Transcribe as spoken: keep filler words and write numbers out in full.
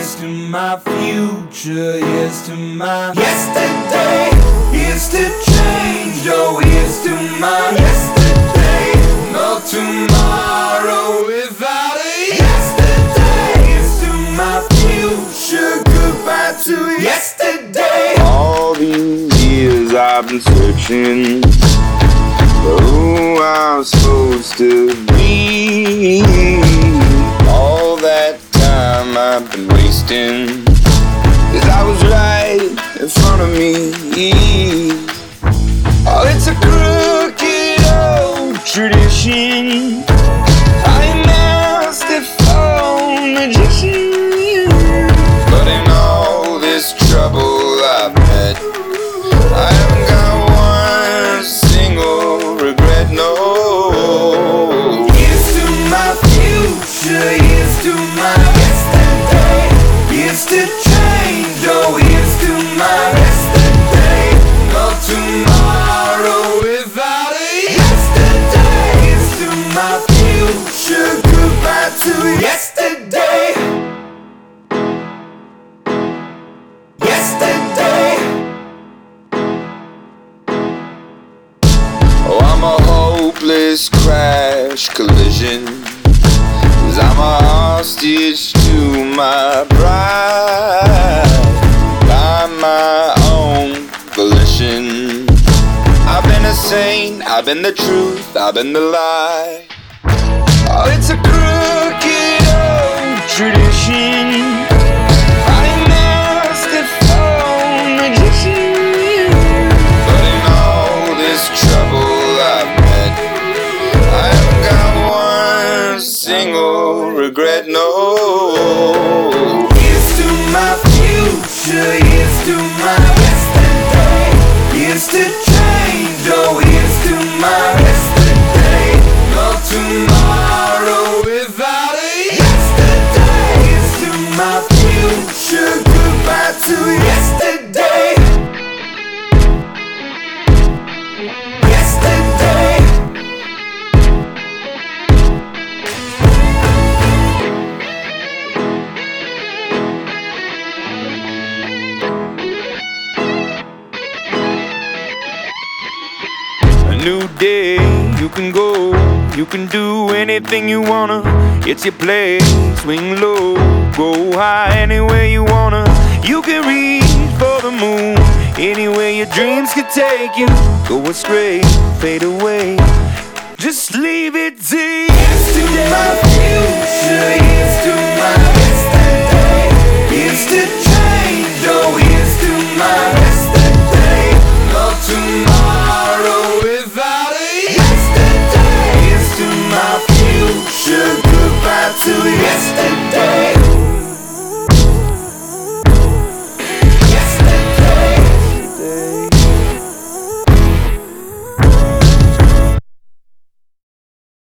Here's to my future, here's to my yesterday. Here's to change, oh here's to my yesterday. No tomorrow without a yesterday. Here's to my future, goodbye to yesterday. All these years I've been searching for who I'm supposed to be. All that time I've been wasting, 'cause I was right in front of me. Oh, it's a crooked old tradition. I'm a masterful magician, but in all this trouble I've met, I haven't got one single regret, no. Here's to my future, here's to my yesterday. Here's to change, oh here's to my yesterday. No tomorrow without a yesterday. Here's to my future, goodbye to yesterday. Yesterday. Oh, I'm a hopeless crash collision, 'cause I'm a hostage to my pride. By my own volition, I've been a saint, I've been the truth, I've been the lie. Oh, it's a crooked old tradition. I'm a masterful magician, but in all this trouble I've met, I haven't got one single regret, no. Here's to my future, here's to my yesterday. Here's to change, oh here's to my yesterday. No tomorrow without a yesterday. Here's to my future, goodbye to yesterday. Yesterday. A new day, you can go, you can do anything you wanna. It's your place, swing low, go high, anywhere you wanna. You can reach for the moon, anywhere your dreams could take you. Go astray, fade away, just leave it to Here's to my yesterday. future, here's to